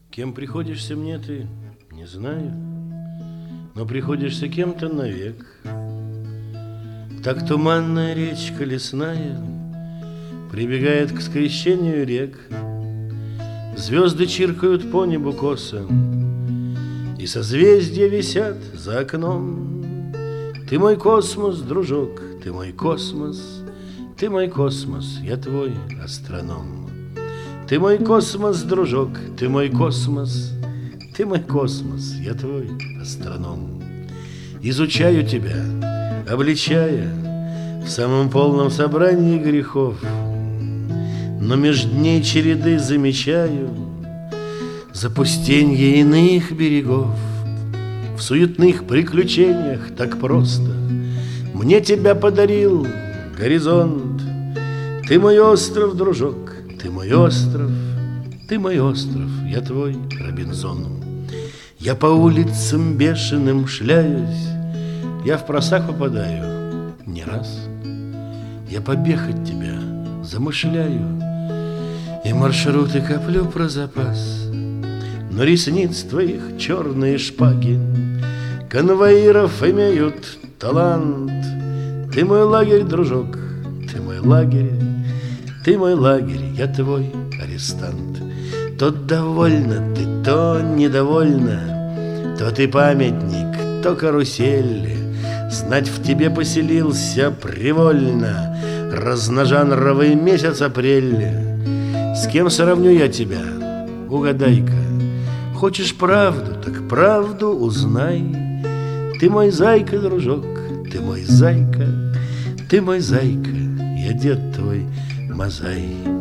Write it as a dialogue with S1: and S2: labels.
S1: Кем приходишься мне ты, не знаю, но приходишься кем-то навек. Так туманная речка лесная прибегает к скрещению рек. Звезды чиркают по небу косо, и созвездия висят за окном. Ты мой космос, дружок, ты мой космос, ты мой космос, я твой астроном. Ты мой космос, дружок, ты мой космос, ты мой космос, я твой астроном. Изучаю тебя, обличая в самом полном собрании грехов, но меж дней череды замечаю запустенье иных берегов. В суетных приключениях так просто мне тебя подарил горизонт. Ты мой остров, дружок, ты мой остров, ты мой остров, я твой Робинзон. Я по улицам бешеным шляюсь, я в просак попадаю не раз. Я побег от тебя замышляю и маршруты коплю про запас. Но ресниц твоих черные шпаги конвоиров имеют талант. Ты мой лагерь, дружок, ты мой лагерь, ты мой лагерь, я твой арестант. То довольна ты, то недовольна, то ты памятник, то карусель. Знать в тебе поселился привольно разножанровый месяц апрель. С кем сравню я тебя, угадай-ка? Хочешь правду, так правду узнай. Ты мой зайка, дружок, ты мой зайка, ты мой зайка, я дед твой Мазай.